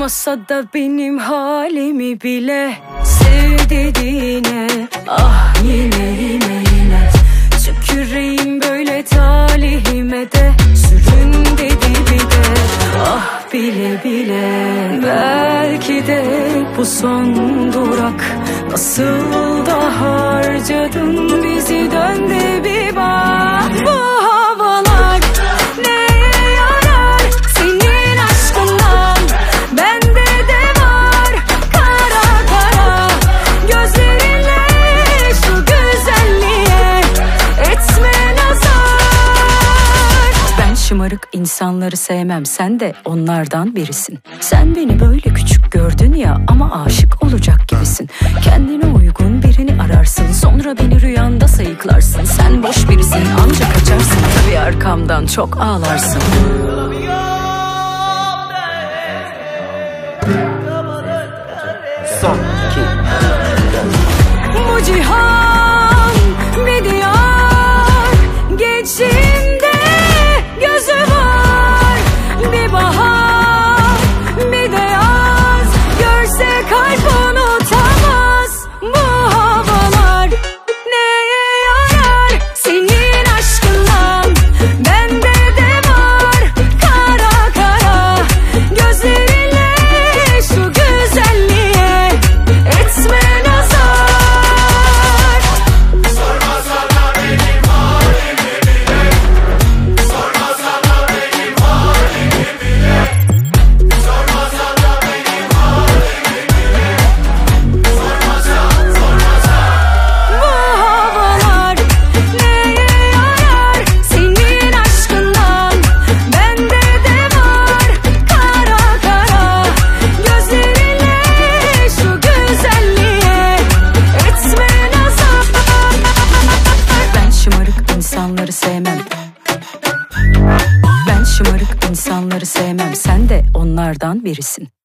Sormasa da benim halimi bile. Sev dediğine ah yine tüküreyim böyle talihime de. Sürün dedi bir de ah bile belki de bu son durak. Nasıl da harcadın bizi, dön de bir bak. Bu havalar neye yarar senin aşkından? Bende de var kara kara gözlerinle şu güzelliğe etme nazar. Ben şımarık insanları sevmem, sen de onlardan birisin. Sen beni böyle küçük gördün ya, ama aşık olacak gibisin. Kendine uygun birini ararsın, sonra beni rüyanda sayıklarsın. Sen boş birisin, ancak kaçarsın, tabii arkamdan çok ağlarsın. Son 2 Bu cihan bir diyar, geçinde gözü var. Bir bahar bir de yaz, görse kalp unutamaz. Bu havalar neye yarar senin aşkından? Bende de var kara kara gözlerinle şu güzelliğe etme nazar. Sorma sana benim halimi bile. Sorma sana benim halimi bile. Sorma sana benim halimi bile. Bu havalar neye yarar senin aşkından? Bende de var kara kara gözlerinle şu güzelliğe etme nazar. Ben şımarık insanları sevmem. Ben şımarık insanları sevmem, sen de onlardan birisin.